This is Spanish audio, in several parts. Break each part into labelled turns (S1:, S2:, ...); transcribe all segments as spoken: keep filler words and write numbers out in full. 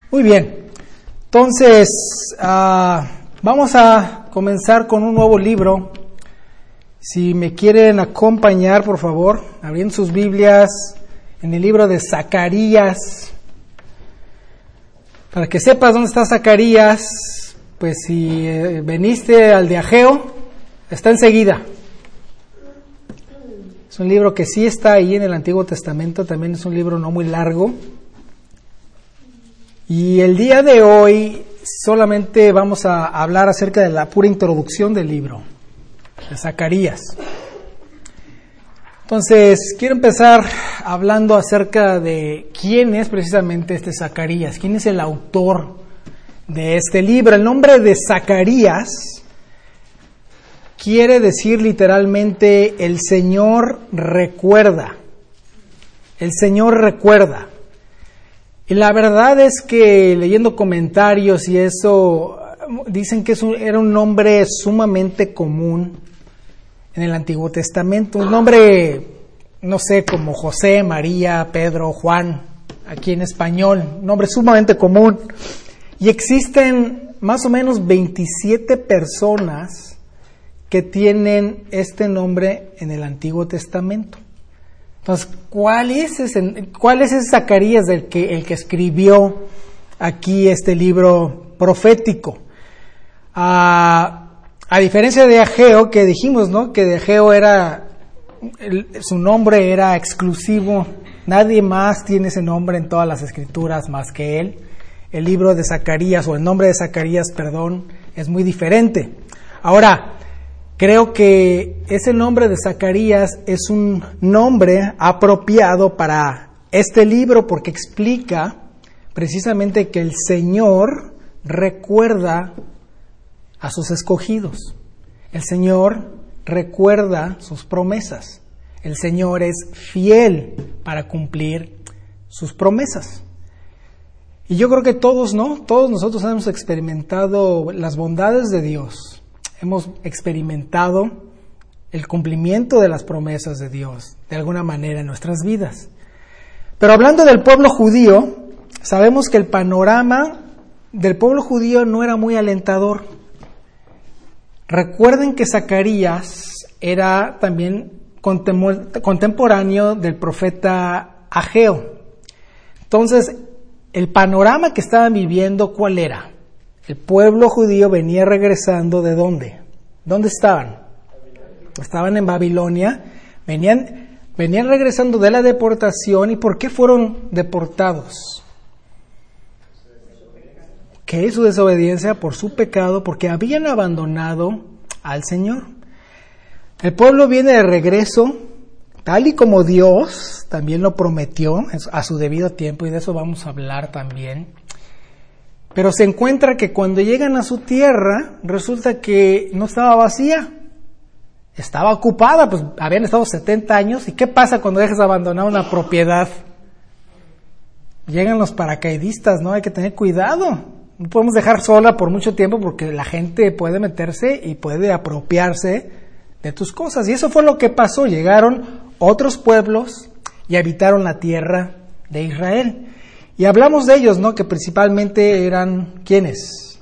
S1: Muy bien, entonces uh, vamos a comenzar con un nuevo libro. Si me quieren acompañar, por favor, abriendo sus Biblias en el libro de Zacarías. Para que sepas dónde está Zacarías, pues si eh, veniste al de Ageo, está enseguida. Es un libro que sí está ahí en el Antiguo Testamento, también es un libro no muy largo. Y el día de hoy solamente vamos a hablar acerca de la pura introducción del libro, de Zacarías. Entonces, quiero empezar hablando acerca de quién es precisamente este Zacarías, quién es el autor de este libro. El nombre de Zacarías quiere decir literalmente el Señor recuerda, el Señor recuerda. Y la verdad es que leyendo comentarios y eso, dicen que es un, era un nombre sumamente común en el Antiguo Testamento. Un nombre, no sé, como José, María, Pedro, Juan, aquí en español. Un nombre sumamente común. Y existen más o menos veintisiete personas que tienen este nombre en el Antiguo Testamento. Entonces, ¿cuál es ese, cuál es ese Zacarías del que, el que escribió aquí este libro profético? A, a diferencia de Ageo, que dijimos, ¿no? Que de Ageo era, el, su nombre era exclusivo, nadie más tiene ese nombre en todas las escrituras más que él. El libro de Zacarías, o el nombre de Zacarías, perdón, es muy diferente. Ahora, creo que ese nombre de Zacarías es un nombre apropiado para este libro porque explica precisamente que el Señor recuerda a sus escogidos. El Señor recuerda sus promesas. El Señor es fiel para cumplir sus promesas. Y yo creo que todos, ¿no? Todos nosotros hemos experimentado las bondades de Dios. Hemos experimentado el cumplimiento de las promesas de Dios, de alguna manera, en nuestras vidas. Pero hablando del pueblo judío, sabemos que el panorama del pueblo judío no era muy alentador. Recuerden que Zacarías era también contemporáneo del profeta Ageo. Entonces, el panorama que estaban viviendo, ¿cuál era? El pueblo judío venía regresando ¿de dónde? ¿Dónde estaban? Estaban en Babilonia, venían, venían regresando de la deportación. ¿Y por qué fueron deportados? ¿Qué es su desobediencia? Por su pecado, porque habían abandonado al Señor. El pueblo viene de regreso, tal y como Dios también lo prometió a su debido tiempo, y de eso vamos a hablar también. Pero se encuentra que cuando llegan a su tierra, resulta que no estaba vacía, estaba ocupada, pues habían estado setenta años. ¿Y qué pasa cuando dejas de abandonar una propiedad? Llegan los paracaidistas, ¿no? Hay que tener cuidado. No podemos dejar sola por mucho tiempo porque la gente puede meterse y puede apropiarse de tus cosas. Y eso fue lo que pasó. Llegaron otros pueblos y habitaron la tierra de Israel. Y hablamos de ellos, ¿no? Que principalmente eran, ¿quiénes?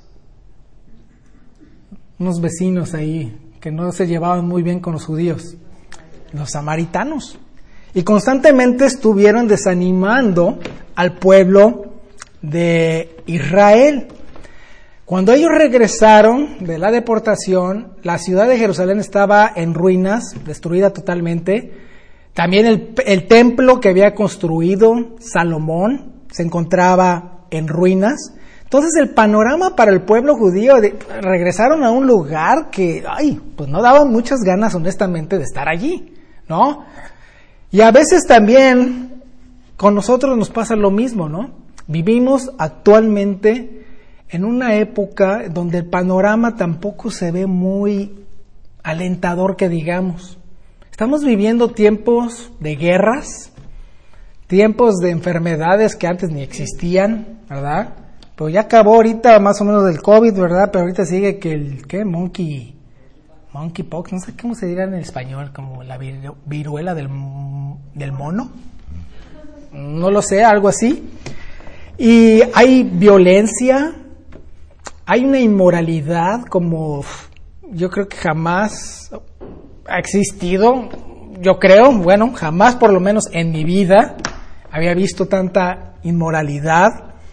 S1: Unos vecinos ahí que no se llevaban muy bien con los judíos, los samaritanos. Y constantemente estuvieron desanimando al pueblo de Israel. Cuando ellos regresaron de la deportación, la ciudad de Jerusalén estaba en ruinas, destruida totalmente. También el, el templo que había construido Salomón se encontraba en ruinas. Entonces el panorama para el pueblo judío, de, regresaron a un lugar que, ay, pues no daban muchas ganas honestamente de estar allí, ¿no? Y a veces también con nosotros nos pasa lo mismo, ¿no? Vivimos actualmente en una época donde el panorama tampoco se ve muy alentador, que digamos. Estamos viviendo tiempos de guerras, tiempos de enfermedades que antes ni existían, ¿verdad? Pero ya acabó ahorita más o menos del COVID, ¿verdad? Pero ahorita sigue que el, ¿qué? Monkey, monkeypox, no sé cómo se dirá en español, como la viru- viruela del, del mono. No lo sé, algo así. Y hay violencia, hay una inmoralidad como yo creo que jamás ha existido, yo creo, bueno, jamás por lo menos en mi vida había visto tanta inmoralidad,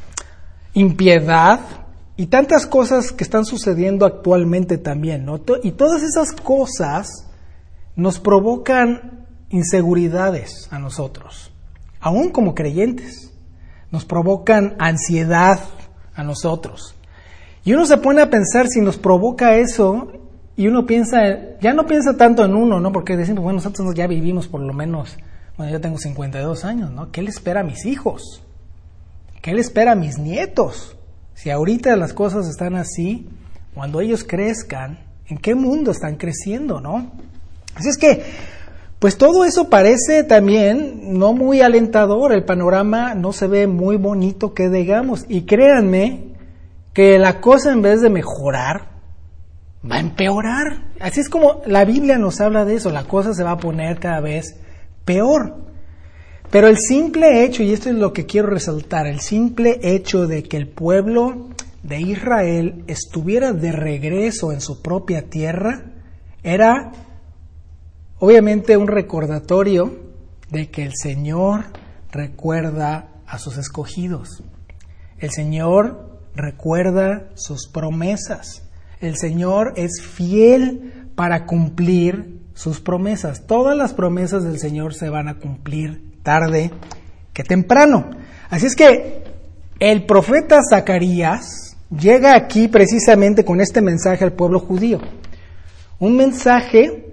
S1: impiedad y tantas cosas que están sucediendo actualmente también, ¿no? Y todas esas cosas nos provocan inseguridades a nosotros, aún como creyentes, nos provocan ansiedad a nosotros. Y uno se pone a pensar si nos provoca eso y uno piensa, ya no piensa tanto en uno, ¿no? Porque decimos, bueno, nosotros ya vivimos por lo menos, bueno, yo tengo cincuenta y dos años, ¿no? ¿Qué le espera a mis hijos? ¿Qué le espera a mis nietos? Si ahorita las cosas están así, cuando ellos crezcan, ¿en qué mundo están creciendo, no? Así es que, pues todo eso parece también no muy alentador, el panorama no se ve muy bonito que digamos, y créanme que la cosa en vez de mejorar, va a empeorar. Así es como la Biblia nos habla de eso, la cosa se va a poner cada vez peor. Pero el simple hecho, y esto es lo que quiero resaltar, el simple hecho de que el pueblo de Israel estuviera de regreso en su propia tierra, era obviamente un recordatorio de que el Señor recuerda a sus escogidos. El Señor recuerda sus promesas. El Señor es fiel para cumplir sus promesas. Todas las promesas del Señor se van a cumplir tarde que temprano. Así es que el profeta Zacarías llega aquí precisamente con este mensaje al pueblo judío. Un mensaje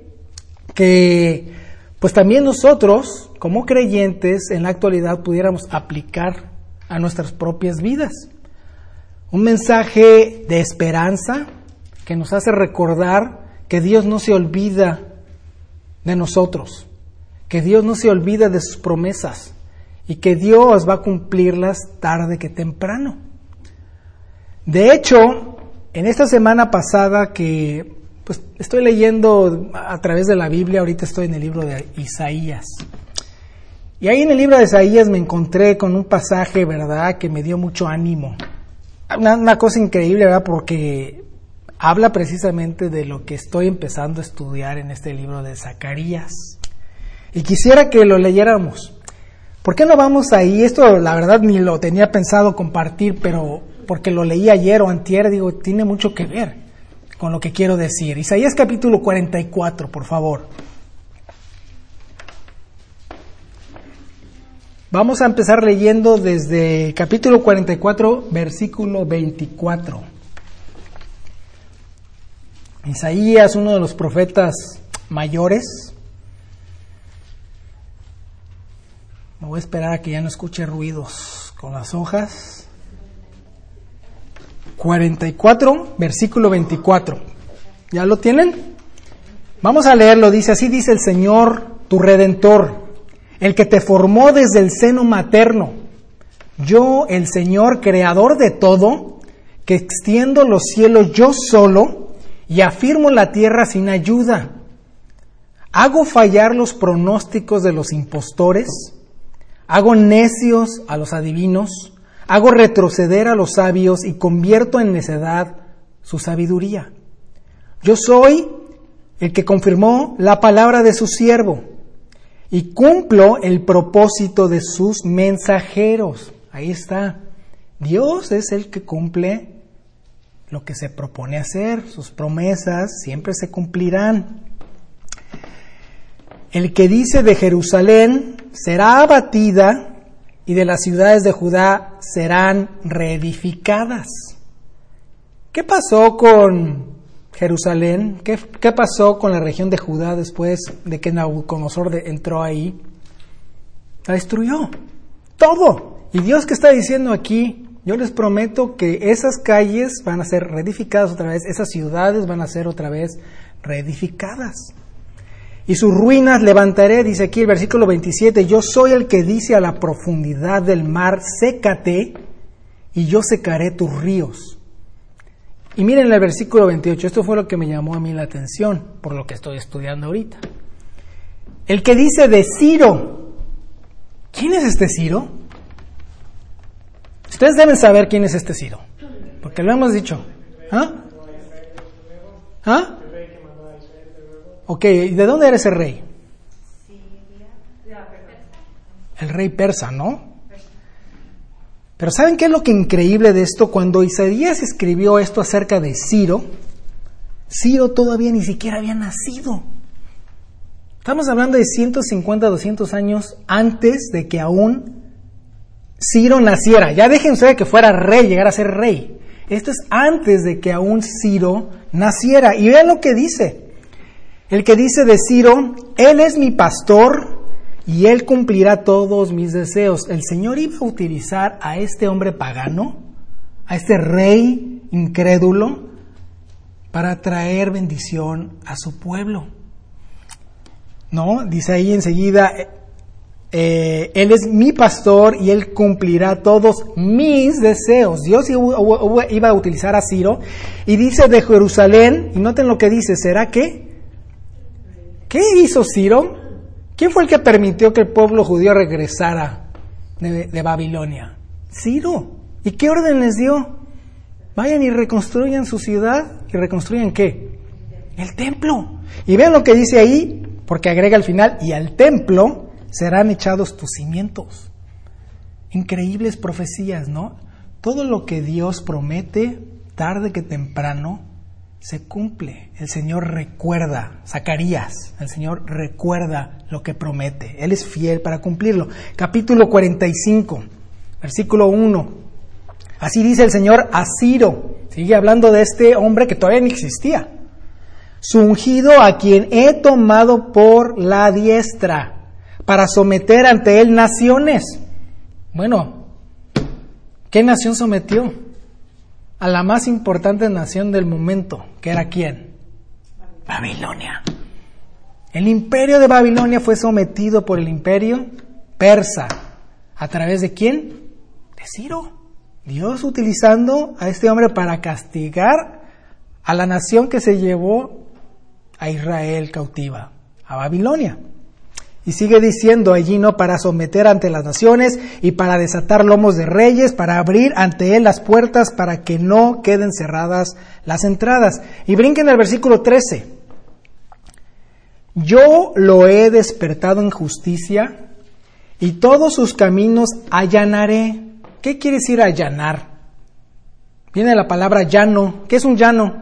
S1: que pues también nosotros como creyentes en la actualidad pudiéramos aplicar a nuestras propias vidas. Un mensaje de esperanza que nos hace recordar que Dios no se olvida de nosotros, que Dios no se olvida de sus promesas y que Dios va a cumplirlas tarde que temprano. De hecho, en esta semana pasada que pues estoy leyendo a través de la Biblia, ahorita estoy en el libro de Isaías. Y ahí en el libro de Isaías me encontré con un pasaje, ¿verdad?, que me dio mucho ánimo. Una, una cosa increíble, ¿verdad?, porque habla precisamente de lo que estoy empezando a estudiar en este libro de Zacarías. Y quisiera que lo leyéramos. ¿Por qué no vamos ahí? Esto la verdad ni lo tenía pensado compartir, pero porque lo leí ayer o antier, digo, tiene mucho que ver con lo que quiero decir. Isaías capítulo cuarenta y cuatro, por favor. Vamos a empezar leyendo desde capítulo cuarenta y cuatro, versículo veinticuatro. Isaías, uno de los profetas mayores. Me voy a esperar a que ya no escuche ruidos con las hojas. cuarenta y cuatro, versículo veinticuatro. ¿Ya lo tienen? Vamos a leerlo. Dice, así dice el Señor, tu Redentor, el que te formó desde el seno materno. Yo, el Señor, creador de todo, que extiendo los cielos yo solo y afirmo la tierra sin ayuda. Hago fallar los pronósticos de los impostores, hago necios a los adivinos, hago retroceder a los sabios y convierto en necedad su sabiduría. Yo soy el que confirmó la palabra de su siervo y cumplo el propósito de sus mensajeros. Ahí está. Dios es el que cumple lo que se propone hacer. Sus promesas siempre se cumplirán. El que dice de Jerusalén será abatida y de las ciudades de Judá serán reedificadas. ¿Qué pasó con Jerusalén? ¿Qué, qué pasó con la región de Judá después de que Nabucodonosor de, entró ahí? La destruyó. Todo. Y Dios, ¿qué está diciendo aquí? Yo les prometo que esas calles van a ser reedificadas otra vez, esas ciudades van a ser otra vez reedificadas. Y sus ruinas levantaré, dice aquí el versículo veintisiete, yo soy el que dice a la profundidad del mar, sécate, y yo secaré tus ríos. Y miren el versículo veintiocho, esto fue lo que me llamó a mí la atención, por lo que estoy estudiando ahorita. El que dice de Ciro, ¿quién es este Ciro? Ustedes deben saber quién es este Ciro, porque lo hemos dicho. ¿Ah? ¿Ah? Ok, ¿y de dónde era ese rey? El rey persa, ¿no? Pero ¿saben qué es lo que increíble de esto? Cuando Isaías escribió esto acerca de Ciro, Ciro todavía ni siquiera había nacido. Estamos hablando de ciento cincuenta, doscientos años antes de que aún Ciro naciera. Ya déjense de que fuera rey, llegara a ser rey. Esto es antes de que aún Ciro naciera. Y vean lo que dice. El que dice de Ciro, él es mi pastor y él cumplirá todos mis deseos. El Señor iba a utilizar a este hombre pagano, a este rey incrédulo, para traer bendición a su pueblo. No, dice ahí enseguida, eh, él es mi pastor y él cumplirá todos mis deseos. Dios iba a utilizar a Ciro y dice de Jerusalén, y noten lo que dice, ¿será que? ¿Qué hizo Ciro? ¿Quién fue el que permitió que el pueblo judío regresara de, de Babilonia? Ciro. ¿Y qué orden les dio? Vayan y reconstruyan su ciudad. ¿Y reconstruyan qué? El templo. Y vean lo que dice ahí, porque agrega al final, y al templo serán echados tus cimientos. Increíbles profecías, ¿no? Todo lo que Dios promete, tarde que temprano, se cumple. El Señor recuerda, Zacarías, el Señor recuerda lo que promete. Él es fiel para cumplirlo. Capítulo cuarenta y cinco, versículo uno. Así dice el Señor a Ciro. Sigue hablando de este hombre que todavía no existía. Su ungido, a quien he tomado por la diestra, para someter ante él naciones. Bueno, ¿qué nación sometió? A la más importante nación del momento, que era ¿quién? Babilonia. El imperio de Babilonia fue sometido por el imperio persa. ¿A través de quién? De Ciro. Dios utilizando a este hombre para castigar a la nación que se llevó a Israel cautiva, a Babilonia. Y sigue diciendo allí, ¿no? Para someter ante las naciones y para desatar lomos de reyes, para abrir ante él las puertas para que no queden cerradas las entradas. Y brinquen al versículo trece. Yo lo he despertado en justicia y todos sus caminos allanaré. ¿Qué quiere decir allanar? Viene la palabra llano. ¿Qué es un llano?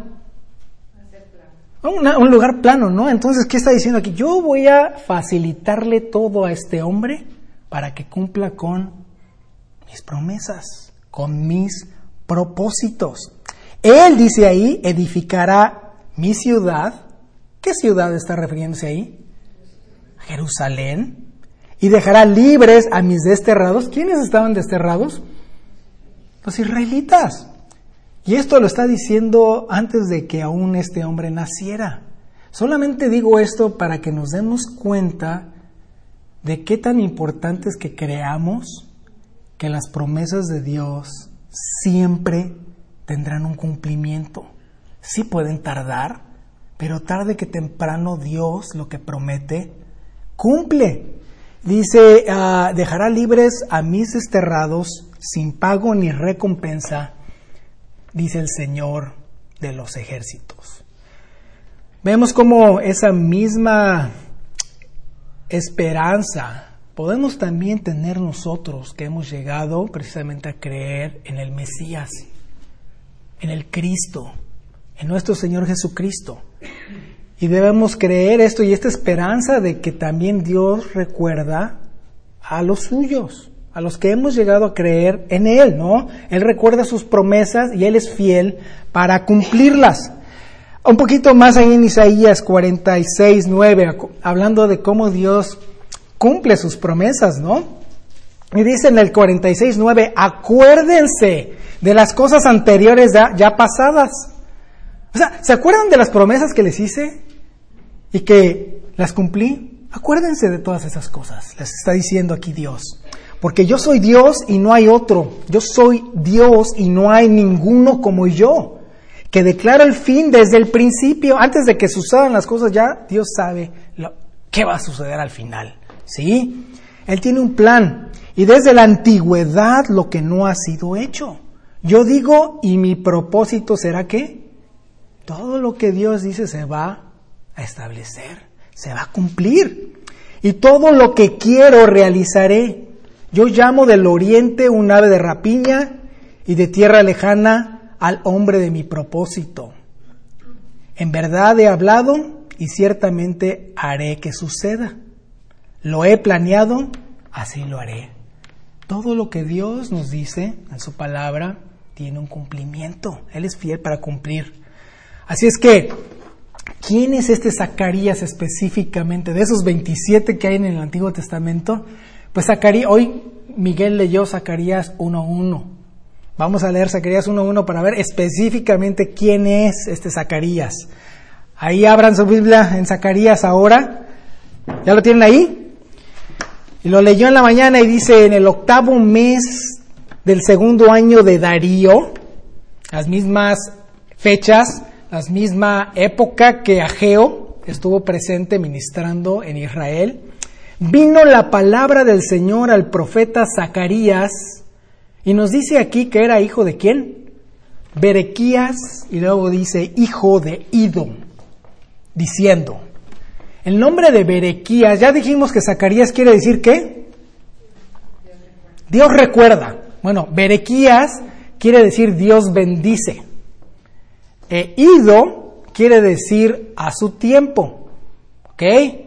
S1: Una, un lugar plano, ¿no? Entonces, ¿qué está diciendo aquí? Yo voy a facilitarle todo a este hombre para que cumpla con mis promesas, con mis propósitos. Él, dice ahí, edificará mi ciudad. ¿Qué ciudad está refiriéndose ahí? Jerusalén. Y dejará libres a mis desterrados. ¿Quiénes estaban desterrados? Los israelitas. Y esto lo está diciendo antes de que aún este hombre naciera. Solamente digo esto para que nos demos cuenta de qué tan importante es que creamos que las promesas de Dios siempre tendrán un cumplimiento. Sí pueden tardar, pero tarde que temprano Dios lo que promete cumple. Dice, uh, dejará libres a mis desterrados sin pago ni recompensa, dice el Señor de los ejércitos. Vemos cómo esa misma esperanza podemos también tener nosotros que hemos llegado precisamente a creer en el Mesías, en el Cristo, en nuestro Señor Jesucristo. Y debemos creer esto y esta esperanza de que también Dios recuerda a los suyos, a los que hemos llegado a creer en Él, ¿no? Él recuerda sus promesas y Él es fiel para cumplirlas. Un poquito más ahí en Isaías cuarenta y seis, nueve, hablando de cómo Dios cumple sus promesas, ¿no? Y dice en el cuarenta y seis, nueve, acuérdense de las cosas anteriores ya, ya pasadas. O sea, ¿se acuerdan de las promesas que les hice y que las cumplí? Acuérdense de todas esas cosas, les está diciendo aquí Dios. Porque yo soy Dios y no hay otro. Yo soy Dios y no hay ninguno como yo, que declara el fin desde el principio. Antes de que sucedan las cosas, ya Dios sabe lo, qué va a suceder al final. ¿Sí? Él tiene un plan. Y desde la antigüedad lo que no ha sido hecho. Yo digo, y mi propósito será que todo lo que Dios dice se va a establecer, se va a cumplir. Y todo lo que quiero realizaré. Yo llamo del oriente un ave de rapiña y de tierra lejana al hombre de mi propósito. En verdad he hablado y ciertamente haré que suceda. Lo he planeado, así lo haré. Todo lo que Dios nos dice en su palabra tiene un cumplimiento. Él es fiel para cumplir. Así es que, ¿quién es este Zacarías específicamente? De esos veintisiete que hay en el Antiguo Testamento, pues Zacarías, hoy Miguel leyó Zacarías uno uno. Vamos a leer Zacarías uno uno para ver específicamente quién es este Zacarías. Ahí abran su Biblia en Zacarías ahora. ¿Ya lo tienen ahí? Y lo leyó en la mañana y dice, en el octavo mes del segundo año de Darío, las mismas fechas, la misma época que Ageo estuvo presente ministrando en Israel, vino la palabra del Señor al profeta Zacarías, y nos dice aquí que era hijo de ¿quién? Berequías, y luego dice hijo de Ido, diciendo, el nombre de Berequías, ya dijimos que Zacarías quiere decir ¿qué? Dios recuerda. Bueno, Berequías quiere decir Dios bendice. E Ido quiere decir a su tiempo. ¿Ok?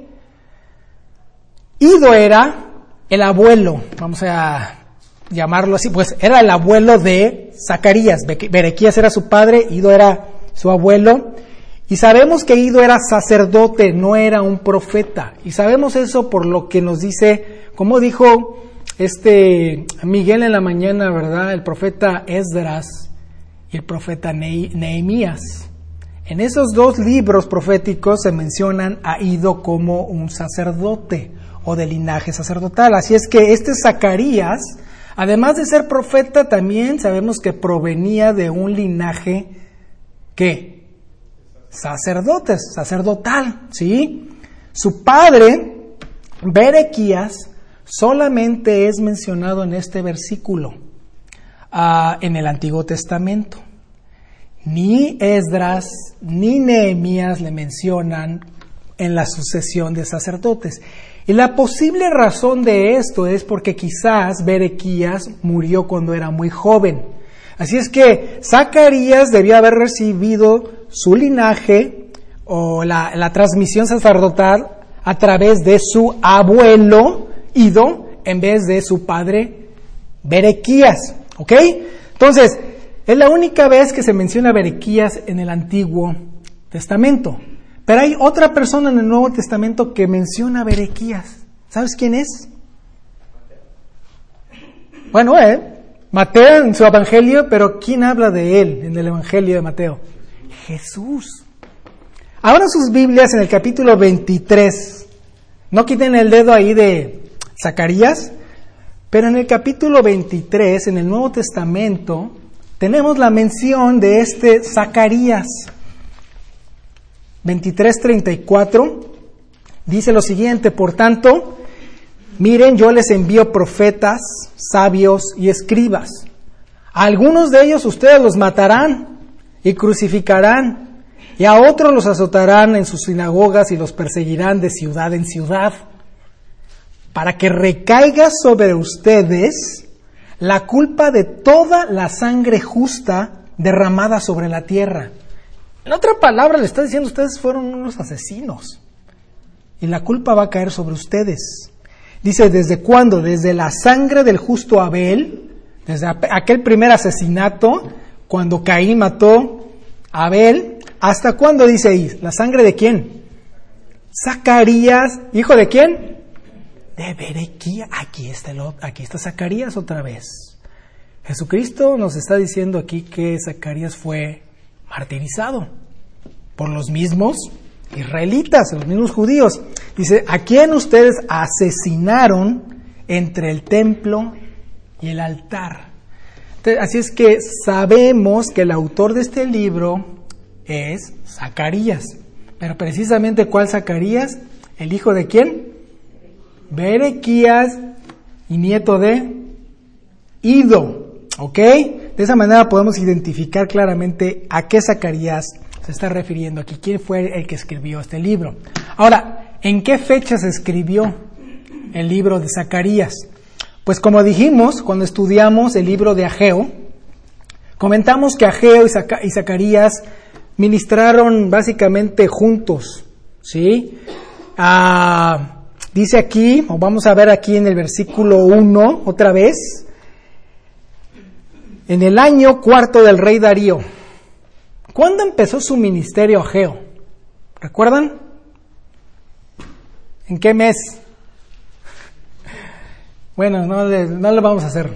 S1: Ido era el abuelo, vamos a llamarlo así, pues era el abuelo de Zacarías. Berequías era su padre, Ido era su abuelo. Y sabemos que Ido era sacerdote, no era un profeta. Y sabemos eso por lo que nos dice, como dijo este Miguel en la mañana, ¿verdad? El profeta Esdras y el profeta Nehemías. En esos dos libros proféticos se mencionan a Ido como un sacerdote o de linaje sacerdotal. Así es que este Zacarías, además de ser profeta, también sabemos que provenía de un linaje, ¿qué? Sacerdotes, sacerdotal, ¿sí? Su padre, Berequías, solamente es mencionado en este versículo, uh, en el Antiguo Testamento. Ni Esdras ni Nehemías le mencionan en la sucesión de sacerdotes. Y la posible razón de esto es porque quizás Berequías murió cuando era muy joven. Así es que Zacarías debía haber recibido su linaje o la, la transmisión sacerdotal a través de su abuelo Ido en vez de su padre Berequías. ¿Ok? Entonces, es la única vez que se menciona Berequías en el Antiguo Testamento. Pero hay otra persona en el Nuevo Testamento que menciona a Berequías. ¿Sabes quién es? Bueno, eh, Mateo en su Evangelio, pero ¿quién habla de él en el Evangelio de Mateo? Jesús. Abran sus Biblias en el capítulo veintitrés. No quiten el dedo ahí de Zacarías, pero en el capítulo veintitrés, en el Nuevo Testamento, tenemos la mención de este Zacarías. veintitrés treinta y cuatro dice lo siguiente: por tanto, miren, yo les envío profetas, sabios y escribas. A algunos de ellos ustedes los matarán y crucificarán, y a otros los azotarán en sus sinagogas y los perseguirán de ciudad en ciudad, para que recaiga sobre ustedes la culpa de toda la sangre justa derramada sobre la tierra. En otra palabra, le está diciendo, ustedes fueron unos asesinos, y la culpa va a caer sobre ustedes. Dice, ¿desde cuándo? Desde la sangre del justo Abel, desde aquel primer asesinato, cuando Caín mató a Abel, ¿hasta cuándo dice ahí? ¿La sangre de quién? Zacarías, ¿hijo de quién? De Berequías. Aquí está, el, aquí está Zacarías otra vez. Jesucristo nos está diciendo aquí que Zacarías fue martirizado por los mismos israelitas, los mismos judíos. Dice, ¿a quién ustedes asesinaron entre el templo y el altar? Entonces, así es que sabemos que el autor de este libro es Zacarías. Pero precisamente, ¿cuál Zacarías? ¿El hijo de quién? Berequías, y nieto de Ido, ¿ok? De esa manera podemos identificar claramente a qué Zacarías se está refiriendo aquí, quién fue el que escribió este libro. Ahora, ¿en qué fecha se escribió el libro de Zacarías? Pues como dijimos, cuando estudiamos el libro de Ageo, comentamos que Ageo y, Zac- y Zacarías ministraron básicamente juntos, ¿sí? Ah, dice aquí, o vamos a ver aquí en el versículo uno, otra vez, en el año cuarto del rey Darío. ¿Cuándo empezó su ministerio Ageo? ¿Recuerdan? ¿En qué mes? Bueno, no le, no le vamos a hacer.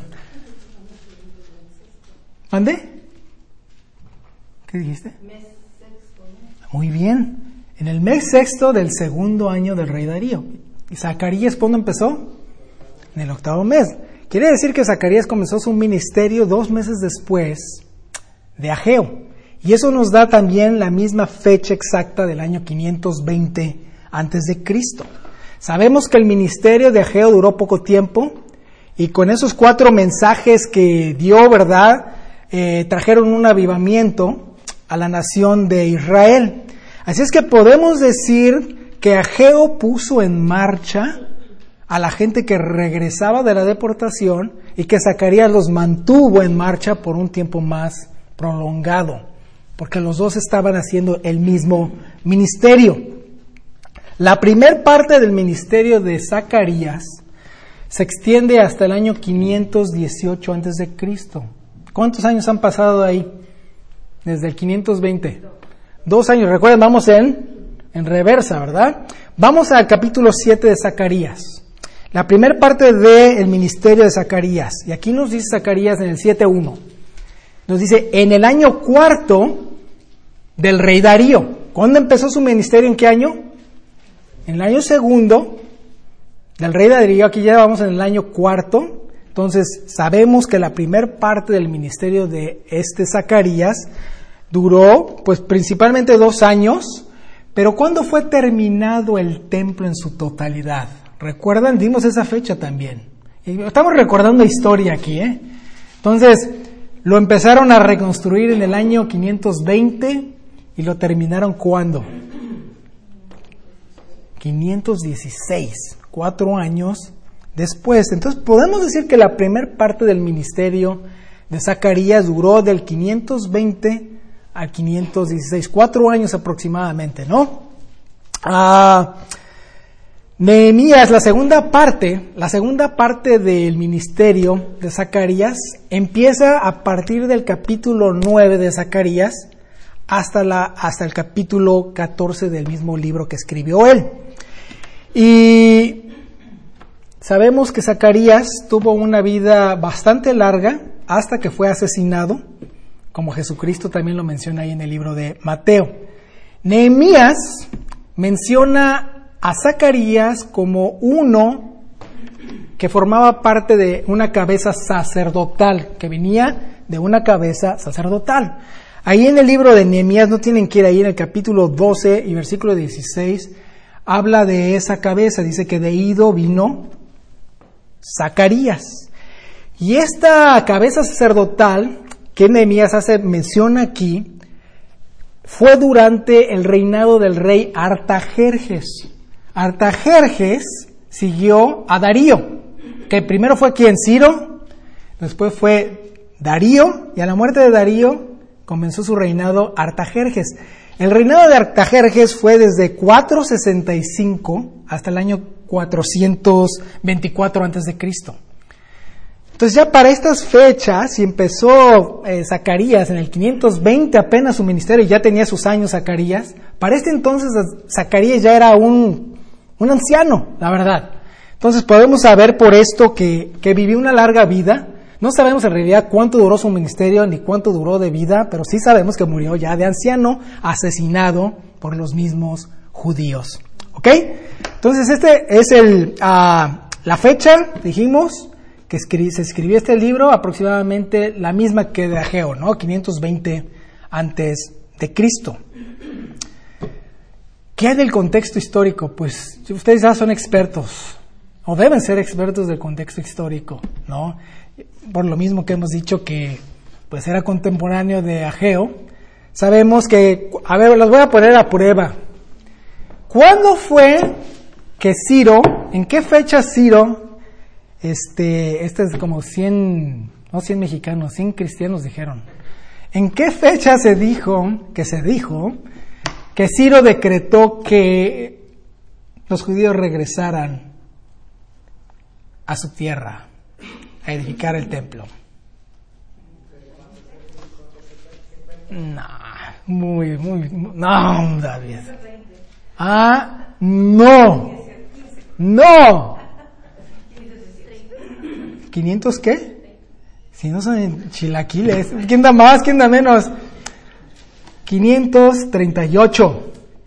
S1: ¿Mande? ¿Qué dijiste? Mes sexto. Muy bien. En el mes sexto del segundo año del rey Darío. ¿Y Zacarías cuándo empezó? En el octavo mes. Quiere decir que Zacarías comenzó su ministerio dos meses después de Ageo. Y eso nos da también la misma fecha exacta del año quinientos veinte antes de Cristo. Sabemos que el ministerio de Ageo duró poco tiempo y con esos cuatro mensajes que dio, ¿verdad?, eh, trajeron un avivamiento a la nación de Israel. Así es que podemos decir que Ageo puso en marcha a la gente que regresaba de la deportación y que Zacarías los mantuvo en marcha por un tiempo más prolongado, porque los dos estaban haciendo el mismo ministerio. La primer parte del ministerio de Zacarías se extiende hasta el año quinientos dieciocho antes de Cristo. ¿Cuántos años han pasado ahí? Desde el quinientos veinte. Dos años. Recuerden, vamos en, en reversa, ¿verdad? Vamos al capítulo siete de Zacarías. La primera parte del ministerio de Zacarías. Y aquí nos dice Zacarías en el siete uno. Nos dice, en el año cuarto del rey Darío. ¿Cuándo empezó su ministerio? ¿En qué año? En el año segundo del rey Darío. Aquí ya vamos en el año cuarto. Entonces sabemos que la primera parte del ministerio de este Zacarías duró pues principalmente dos años. Pero ¿cuándo fue terminado el templo en su totalidad? ¿Recuerdan? Dimos esa fecha también. Estamos recordando historia aquí, ¿eh? Entonces, lo empezaron a reconstruir en el año quinientos veinte y lo terminaron ¿cuándo? quinientos dieciséis, cuatro años después. Entonces podemos decir que la primera parte del ministerio de Zacarías duró del quinientos veinte al quinientos dieciséis, cuatro años aproximadamente, ¿no? Ah, Nehemías, la segunda parte, la segunda parte del ministerio de Zacarías empieza a partir del capítulo nueve de Zacarías hasta la hasta el capítulo catorce del mismo libro que escribió él. Y sabemos que Zacarías tuvo una vida bastante larga hasta que fue asesinado, como Jesucristo también lo menciona ahí en el libro de Mateo. Nehemías menciona a Zacarías como uno que formaba parte de una cabeza sacerdotal, que venía de una cabeza sacerdotal. Ahí en el libro de Nehemías, no tienen que ir ahí, en el capítulo doce y versículo dieciséis, habla de esa cabeza, dice que de Ido vino Zacarías. Y esta cabeza sacerdotal que Nehemías hace mención aquí, fue durante el reinado del rey Artajerjes. Artajerjes siguió a Darío, que primero fue quien, Ciro, después fue Darío, y a la muerte de Darío comenzó su reinado Artajerjes. El reinado de Artajerjes fue desde cuatrocientos sesenta y cinco hasta el año cuatrocientos veinticuatro antes de Cristo. Entonces ya para estas fechas, y empezó eh, Zacarías en el quinientos veinte apenas su ministerio, y ya tenía sus años Zacarías, para este entonces Zacarías ya era un, un anciano, la verdad. Entonces podemos saber por esto que, que vivió una larga vida. No sabemos en realidad cuánto duró su ministerio ni cuánto duró de vida, pero sí sabemos que murió ya de anciano, asesinado por los mismos judíos. ¿Ok? Entonces este es el uh, la fecha, dijimos, que escri- se escribió este libro, aproximadamente la misma que de Ageo, ¿no? quinientos veinte antes de Cristo. ¿Qué hay del contexto histórico? Pues ustedes ya son expertos o deben ser expertos del contexto histórico, ¿no? Por lo mismo que hemos dicho que pues era contemporáneo de Ageo, sabemos que, a ver, los voy a poner a prueba. ¿Cuándo fue que Ciro, en qué fecha Ciro, este, este es como cien, no cien mexicanos, cien cristianos dijeron, ¿en qué fecha se dijo, que se dijo, que Ciro decretó que los judíos regresaran a su tierra a edificar el templo? No, muy, muy, no, David. Ah, no, no. ¿quinientos qué? Si no son chilaquiles. ¿Quién da más? ¿Quién da menos? quinientos treinta y ocho.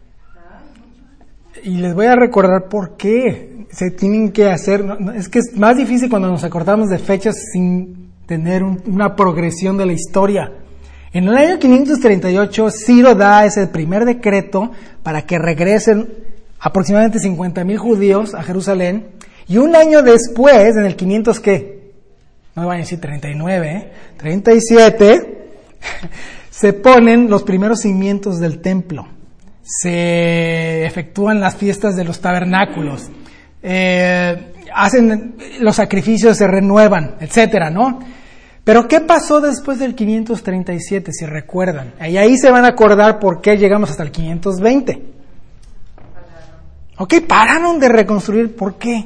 S1: Y les voy a recordar por qué se tienen que hacer. Es que es más difícil cuando nos acordamos de fechas sin tener un, una progresión de la historia. En el año quinientos treinta y ocho, Ciro da ese primer decreto para que regresen aproximadamente cincuenta mil judíos a Jerusalén. Y un año después, en el quinientos, ¿qué? No me vayan a decir treinta y nueve, ¿eh? treinta y siete, se ponen los primeros cimientos del templo. Se efectúan las fiestas de los tabernáculos. Eh, hacen los sacrificios, se renuevan, etcétera, ¿no? Pero ¿qué pasó después del quinientos treinta y siete, si recuerdan? Y ahí se van a acordar por qué llegamos hasta el quinientos veinte. Ok, pararon de reconstruir. ¿Por qué?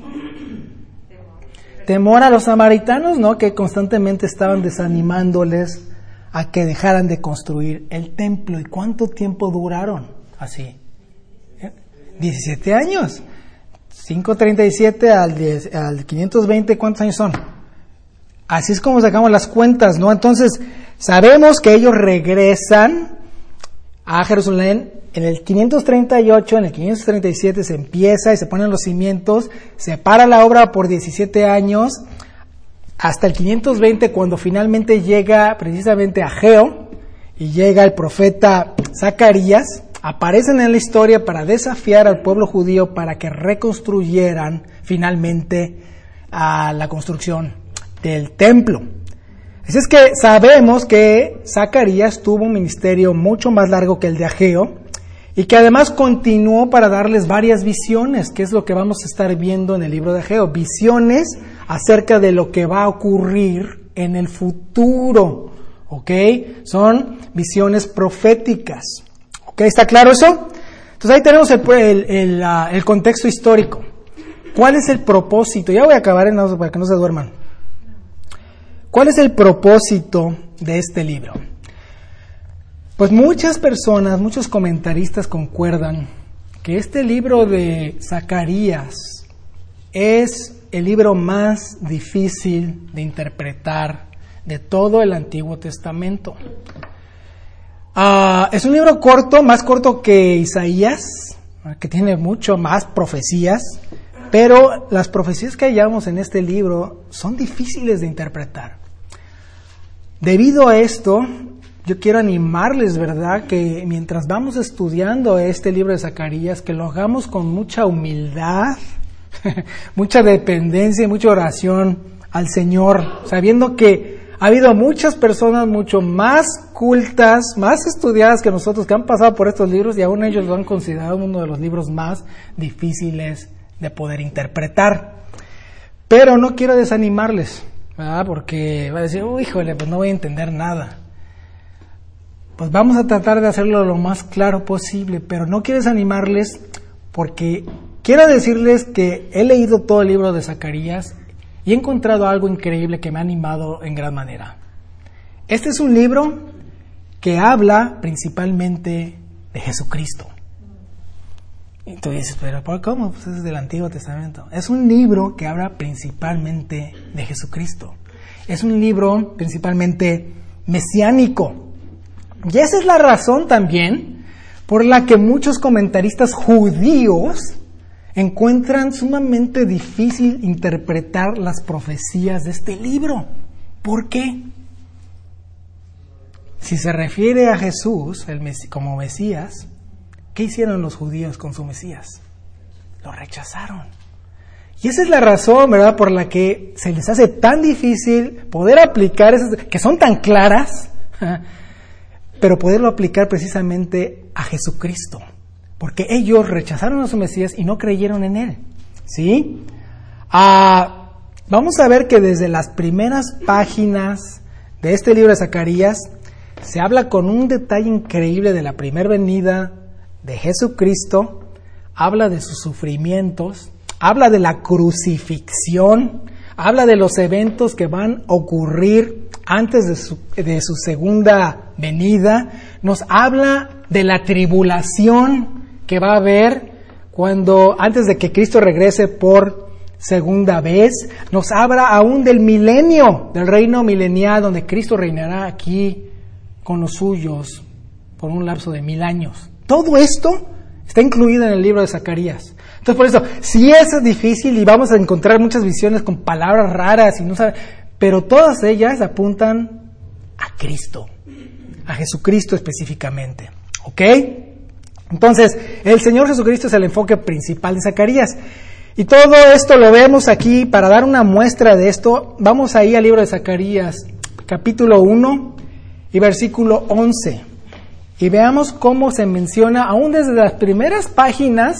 S1: Temor a los samaritanos, ¿no? Que constantemente estaban desanimándoles a que dejaran de construir el templo. ¿Y cuánto tiempo duraron así? ¿Eh? diecisiete años. quinientos treinta y siete al, diez, al quinientos veinte, ¿cuántos años son? Así es como sacamos las cuentas, ¿no? Entonces, sabemos que ellos regresan a Jerusalén en el quinientos treinta y ocho, en el quinientos treinta y siete se empieza y se ponen los cimientos, se para la obra por diecisiete años, hasta el quinientos veinte, cuando finalmente llega precisamente Ageo y llega el profeta Zacarías, aparecen en la historia para desafiar al pueblo judío para que reconstruyeran finalmente a la construcción del templo. Así es que sabemos que Zacarías tuvo un ministerio mucho más largo que el de Ageo y que además continuó para darles varias visiones, que es lo que vamos a estar viendo en el libro de Ageo, visiones acerca de lo que va a ocurrir en el futuro, ¿ok? Son visiones proféticas, ¿ok? ¿Está claro eso? Entonces ahí tenemos el, el, el, uh, el contexto histórico. ¿Cuál es el propósito? Ya voy a acabar en eso para que no se duerman. ¿Cuál es el propósito de este libro? Pues muchas personas, muchos comentaristas concuerdan que este libro de Zacarías es el libro más difícil de interpretar de todo el Antiguo Testamento. Uh, es un libro corto, más corto que Isaías, que tiene mucho más profecías, pero las profecías que hallamos en este libro son difíciles de interpretar. Debido a esto, yo quiero animarles, ¿verdad?, que mientras vamos estudiando este libro de Zacarías, que lo hagamos con mucha humildad, mucha dependencia y mucha oración al Señor, sabiendo que ha habido muchas personas mucho más cultas, más estudiadas que nosotros, que han pasado por estos libros y aún ellos lo han considerado uno de los libros más difíciles de poder interpretar. Pero no quiero desanimarles, ¿verdad?, porque va a decir, uy, híjole, pues no voy a entender nada. Pues vamos a tratar de hacerlo lo más claro posible, pero no quiero desanimarles porque quiero decirles que he leído todo el libro de Zacarías y he encontrado algo increíble que me ha animado en gran manera. Este es un libro que habla principalmente de Jesucristo. Y tú dices, pero ¿cómo? Pues es del Antiguo Testamento. Es un libro que habla principalmente de Jesucristo. Es un libro principalmente mesiánico. Y esa es la razón también por la que muchos comentaristas judíos encuentran sumamente difícil interpretar las profecías de este libro. ¿Por qué? Si se refiere a Jesús el mes- como Mesías, ¿qué hicieron los judíos con su Mesías? Lo rechazaron. Y esa es la razón, ¿verdad?, por la que se les hace tan difícil poder aplicar esas, que son tan claras, pero poderlo aplicar precisamente a Jesucristo, porque ellos rechazaron a su Mesías y no creyeron en Él, ¿sí? Ah, vamos a ver que desde las primeras páginas de este libro de Zacarías se habla con un detalle increíble de la primera venida de Jesucristo, habla de sus sufrimientos, habla de la crucifixión, habla de los eventos que van a ocurrir antes de su, de su segunda venida, nos habla de la tribulación que va a haber cuando, antes de que Cristo regrese por segunda vez, nos habla aún del milenio, del reino milenial, donde Cristo reinará aquí con los suyos por un lapso de mil años. Todo esto está incluido en el libro de Zacarías. Entonces, por eso, sí es difícil y vamos a encontrar muchas visiones con palabras raras, y no sabe, pero todas ellas apuntan a Cristo, a Jesucristo específicamente. ¿Ok? Entonces, el Señor Jesucristo es el enfoque principal de Zacarías. Y todo esto lo vemos aquí. Para dar una muestra de esto, vamos ahí al libro de Zacarías, capítulo uno y versículo once. Y veamos cómo se menciona, aún desde las primeras páginas,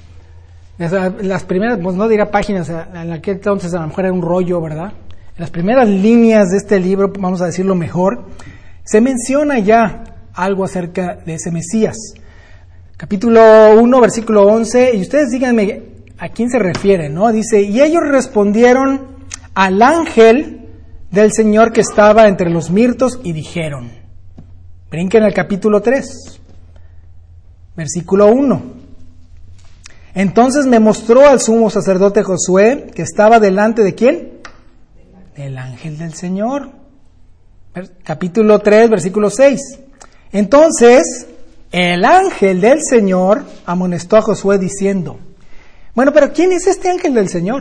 S1: las primeras, pues no diría páginas, en aquel entonces a lo mejor era un rollo, ¿verdad? En las primeras líneas de este libro, vamos a decirlo mejor, se menciona ya algo acerca de ese Mesías. Capítulo uno, versículo once, y ustedes díganme a quién se refiere, ¿no? Dice, y ellos respondieron al ángel del Señor que estaba entre los mirtos y dijeron, brinquen al capítulo tres, versículo uno. Entonces me mostró al sumo sacerdote Josué, que estaba delante de ¿quién? Del ángel del Señor. Capítulo tres, versículo seis. Entonces el ángel del Señor amonestó a Josué diciendo, bueno, pero ¿quién es este ángel del Señor?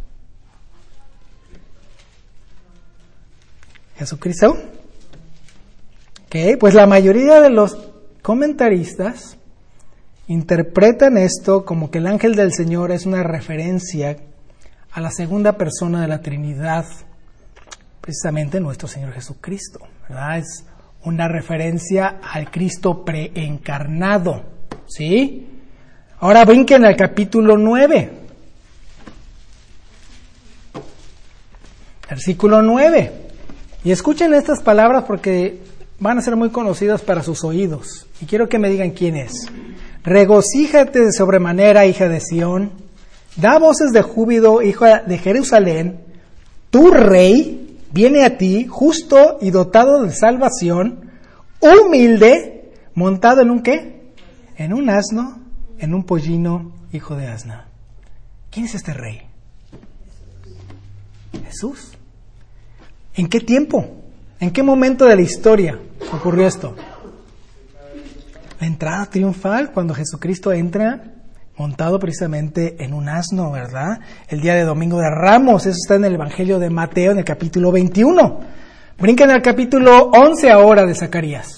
S1: ¿Jesucristo? Ok, pues la mayoría de los comentaristas interpretan esto como que el ángel del Señor es una referencia a la segunda persona de la Trinidad, precisamente nuestro Señor Jesucristo, ¿verdad? Es una referencia al Cristo preencarnado, ¿sí? Ahora brinquen al capítulo nueve, versículo nueve, y escuchen estas palabras porque van a ser muy conocidas para sus oídos, y quiero que me digan quién es. Regocíjate de sobremanera, hija de Sión, da voces de júbilo, hija de Jerusalén, tu rey viene a ti, justo y dotado de salvación, humilde, montado en un ¿qué? En un asno, en un pollino, hijo de asna. ¿Quién es este rey? Jesús. ¿En qué tiempo? ¿En qué momento de la historia ocurrió esto? La entrada triunfal, cuando Jesucristo entra montado precisamente en un asno, ¿verdad? El día de Domingo de Ramos, eso está en el Evangelio de Mateo, en el capítulo veintiuno. Brinquen al capítulo once ahora de Zacarías.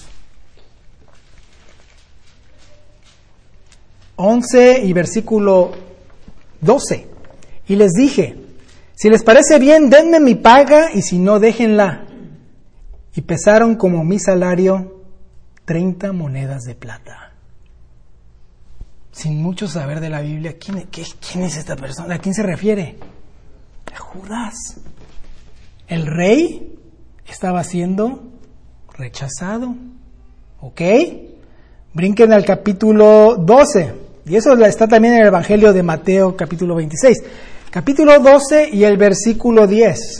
S1: once y versículo doce. Y les dije, si les parece bien, denme mi paga, y si no, déjenla. Y pesaron como mi salario treinta monedas de plata. Sin mucho saber de la Biblia, ¿quién, qué, ¿quién es esta persona? ¿A quién se refiere? A Judas. El rey estaba siendo rechazado. ¿Ok? Brinquen al capítulo doce. Y eso está también en el Evangelio de Mateo, capítulo veintiséis. Capítulo doce y el versículo diez.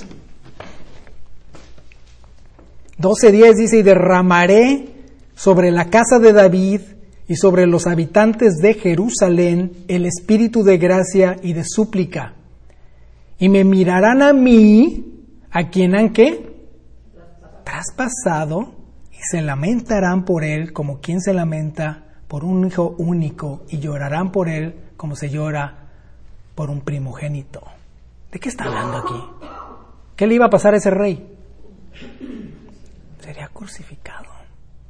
S1: doce diez dice, y derramaré sobre la casa de David y sobre los habitantes de Jerusalén el espíritu de gracia y de súplica. Y me mirarán a mí, a quien han ¿qué? Traspasado, y se lamentarán por él como quien se lamenta por un hijo único, y llorarán por él como se llora por un primogénito. ¿De qué está hablando aquí? ¿Qué le iba a pasar a ese rey? Sería crucificado.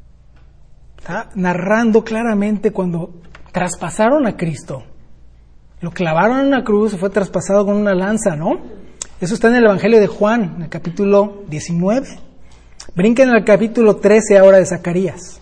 S1: Está narrando claramente cuando traspasaron a Cristo. Lo clavaron en una cruz y fue traspasado con una lanza, ¿no? Eso está en el Evangelio de Juan, en el capítulo diecinueve. Brinquen al capítulo trece ahora de Zacarías.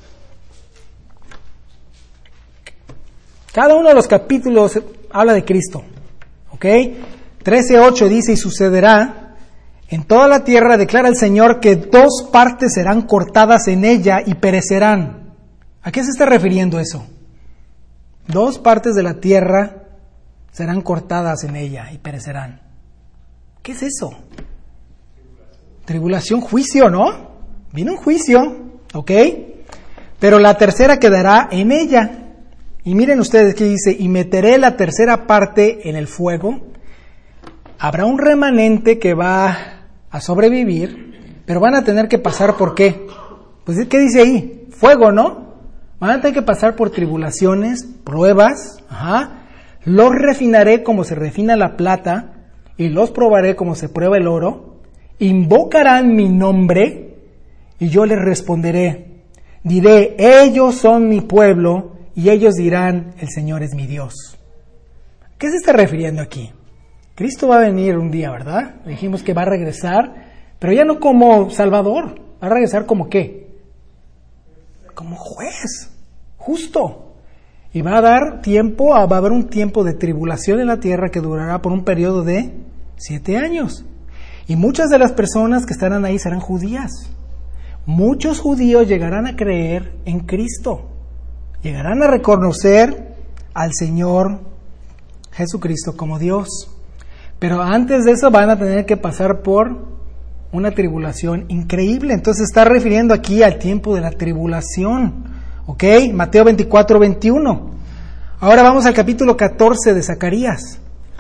S1: Cada uno de los capítulos habla de Cristo, ¿ok? trece ocho dice, y sucederá, en toda la tierra declara el Señor que dos partes serán cortadas en ella y perecerán. ¿A qué se está refiriendo eso? Dos partes de la tierra serán cortadas en ella y perecerán. ¿Qué es eso? Tribulación, juicio, ¿no? Viene un juicio, ¿ok? Pero la tercera quedará en ella. Y miren ustedes que dice, y meteré la tercera parte en el fuego. Habrá un remanente que va a sobrevivir, pero van a tener que pasar por qué. Pues, ¿qué dice ahí? Fuego, ¿no? Van a tener que pasar por tribulaciones, pruebas, ajá. Los refinaré como se refina la plata, y los probaré como se prueba el oro. Invocarán mi nombre, y yo les responderé. Diré, ellos son mi pueblo, y ellos dirán, el Señor es mi Dios. ¿Qué se está refiriendo aquí? Cristo va a venir un día, ¿verdad? Dijimos que va a regresar, pero ya no como Salvador, va a regresar como ¿qué? Como juez, justo. Y va a dar tiempo, va a haber un tiempo de tribulación en la tierra que durará por un periodo de siete años. Y muchas de las personas que estarán ahí serán judías. Muchos judíos llegarán a creer en Cristo. Llegarán a reconocer al Señor Jesucristo como Dios. Pero antes de eso van a tener que pasar por una tribulación increíble. Entonces está refiriendo aquí al tiempo de la tribulación. ¿Ok? Mateo veinticuatro, veintiuno. Ahora vamos al capítulo catorce de Zacarías.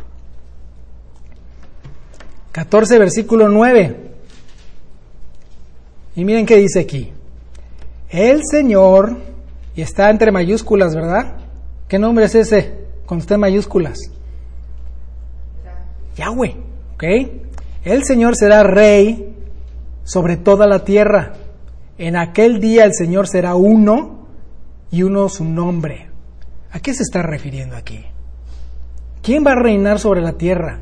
S1: catorce, versículo nueve. Y miren qué dice aquí. El Señor, y está entre mayúsculas, ¿verdad? ¿Qué nombre es ese cuando está en mayúsculas? Yahweh, ¿ok? El Señor será rey sobre toda la tierra. En aquel día el Señor será uno y uno su nombre. ¿A qué se está refiriendo aquí? ¿Quién va a reinar sobre la tierra?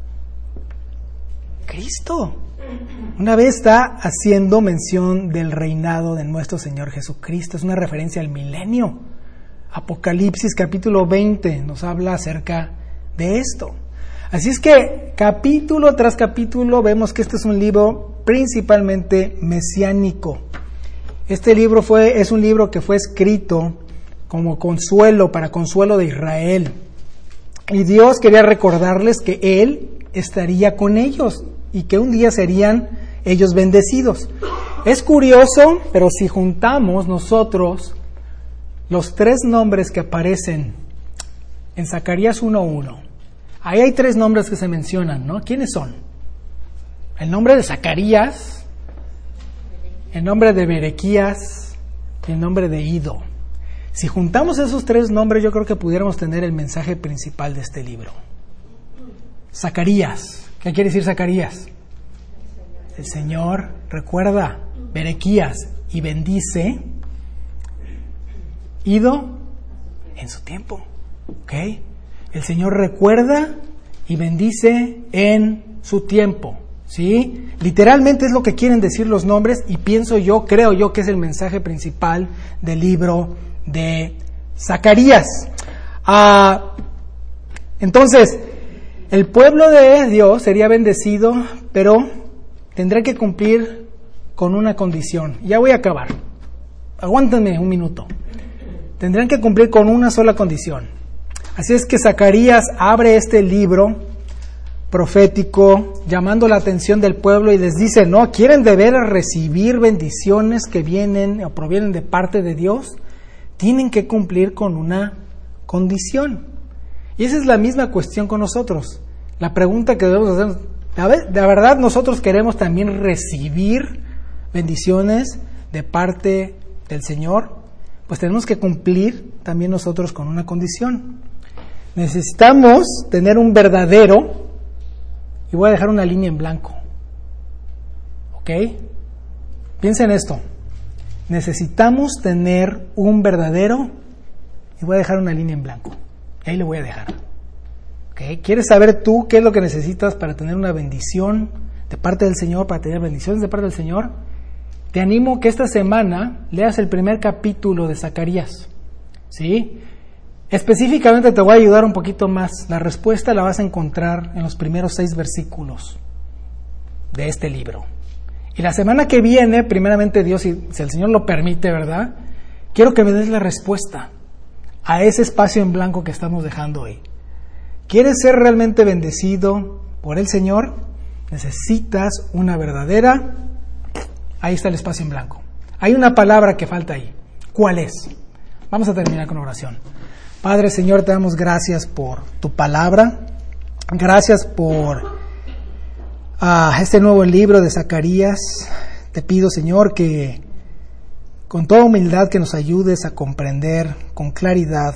S1: Cristo. Una vez está haciendo mención del reinado de nuestro Señor Jesucristo. Es una referencia al milenio. Apocalipsis capítulo veinte nos habla acerca de esto. Así es que capítulo tras capítulo vemos que este es un libro principalmente mesiánico. Este libro fue, es un libro que fue escrito como consuelo, para consuelo de Israel. Y Dios quería recordarles que Él estaría con ellos y que un día serían ellos bendecidos. Es curioso, pero si juntamos nosotros los tres nombres que aparecen en Zacarías uno uno, ahí hay tres nombres que se mencionan, ¿no? ¿Quiénes son? El nombre de Zacarías, el nombre de Berequías y el nombre de Ido. Si juntamos esos tres nombres, yo creo que pudiéramos tener el mensaje principal de este libro. Zacarías. ¿Qué quiere decir Zacarías? El Señor recuerda. Berequías y bendice. Ido en su tiempo. ¿Ok? El Señor recuerda y bendice en su tiempo. ¿Sí? Literalmente es lo que quieren decir los nombres, y pienso yo, creo yo que es el mensaje principal del libro de Zacarías. Ah, entonces, el pueblo de Dios sería bendecido, pero tendrá que cumplir con una condición. Ya voy a acabar. Aguántame un minuto. Tendrán que cumplir con una sola condición. Así es que Zacarías abre este libro profético llamando la atención del pueblo y les dice, no, ¿quieren de veras recibir bendiciones que vienen o provienen de parte de Dios? Tienen que cumplir con una condición. Y esa es la misma cuestión con nosotros. La pregunta que debemos hacer, a ver, ¿de verdad nosotros queremos también recibir bendiciones de parte del Señor? Pues tenemos que cumplir también nosotros con una condición. Necesitamos tener un verdadero, y voy a dejar una línea en blanco. ¿Ok? Piensa en esto. Necesitamos tener un verdadero, y voy a dejar una línea en blanco. Y ahí le voy a dejar. ¿Okay? ¿Quieres saber tú qué es lo que necesitas para tener una bendición de parte del Señor, para tener bendiciones de parte del Señor? Te animo que esta semana leas el primer capítulo de Zacarías, ¿sí? Específicamente te voy a ayudar un poquito más. La respuesta la vas a encontrar en los primeros seis versículos de este libro. Y la semana que viene, primeramente Dios, si, si el Señor lo permite, ¿verdad? Quiero que me des la respuesta a ese espacio en blanco que estamos dejando hoy. ¿Quieres ser realmente bendecido por el Señor? Necesitas una verdadera... Ahí está el espacio en blanco. Hay una palabra que falta ahí. ¿Cuál es? Vamos a terminar con oración. Padre, Señor, te damos gracias por tu palabra. Gracias por uh, este nuevo libro de Zacarías. Te pido, Señor, que con toda humildad que nos ayudes a comprender con claridad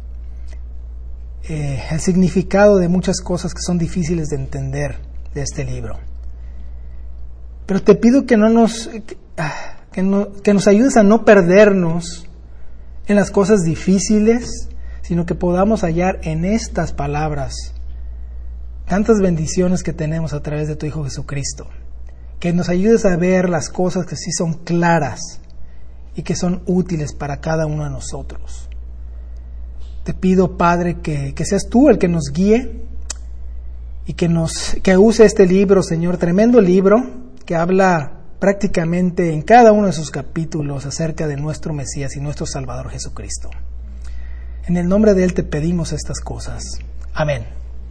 S1: eh, el significado de muchas cosas que son difíciles de entender de este libro. Pero te pido que no nos que, no, que nos ayudes a no perdernos en las cosas difíciles, sino que podamos hallar en estas palabras tantas bendiciones que tenemos a través de tu Hijo Jesucristo. Que nos ayudes a ver las cosas que sí son claras y que son útiles para cada uno de nosotros. Te pido, Padre, que, que seas tú el que nos guíe y que, nos, que use este libro, Señor, tremendo libro, que habla prácticamente en cada uno de sus capítulos acerca de nuestro Mesías y nuestro Salvador Jesucristo. En el nombre de Él te pedimos estas cosas. Amén.